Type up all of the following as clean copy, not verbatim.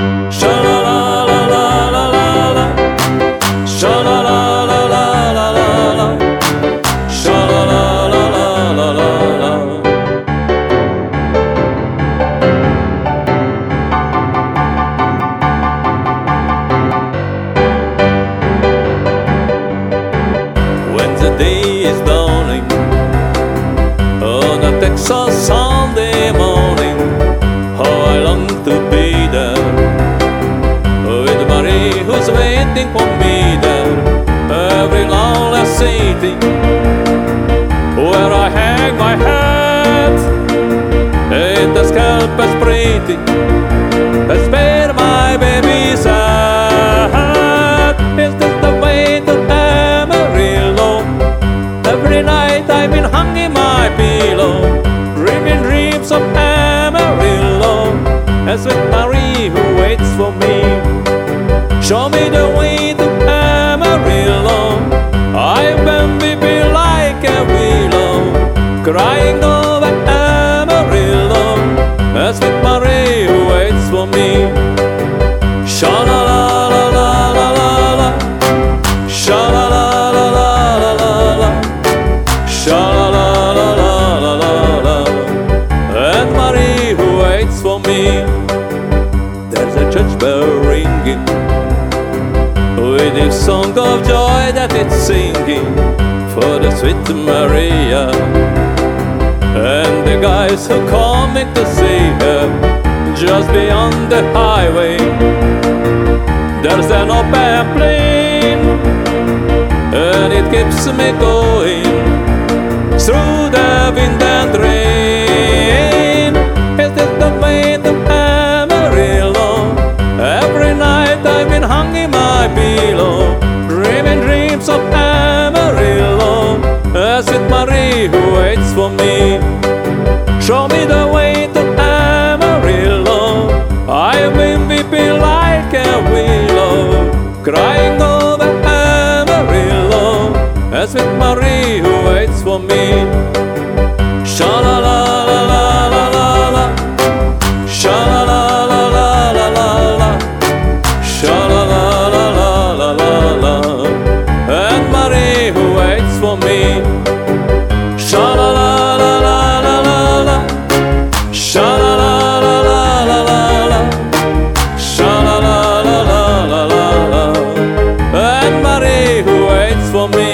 Sha la la la la la la la. Sha la la la la la la la. Sha la la la la la la la. When the day is dawning on a Texas Sunday morning, how I long to be there with Marie who's waiting for me there. Every lonely city where I hang my head, and the scalp as pretty as where my baby's at. Is this the way to Amarillo? Every night I've been hung in my pillow, dreaming dreams of Amarillo, as with Marie who waits for me. Show me the way to Amarillo. I've been weeping like a willow, crying over Amarillo, as with Marie who waits for me. Sha la la la la la la la. Sha la la la la la la la. Sha la la la la la la la. And Marie who waits for me. There's a church bell ringing with a song of joy that it's singing for the sweet Maria and the guys who coming to see her. Just beyond the highway there's an open plain, and it keeps me going through the wind and rain. Is this the way to Amarillo? Every night I've been hung in my pillow, dreaming dreams of Amarillo, as with Marie who waits for me. Show me the way to Amarillo. I've been weeping like a willow, crying over Amarillo, as with Marie who waits for me. Sha la la la la la la la. Sha la la la la la la la. Sha la la la la la la la. And Marie who waits for me. Sha la la la la la la la. Sha la la la la la la la. Sha la la la la la la la. And Marie who waits for me.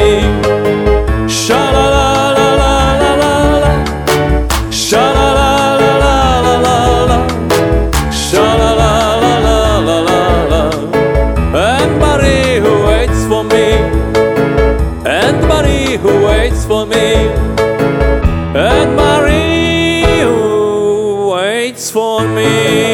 Sha la la la la la la la. Sha la la la la la la la. Sha la la la la la la la. And Marie who waits for me. And Marie who waits for me. And Marie who waits for me.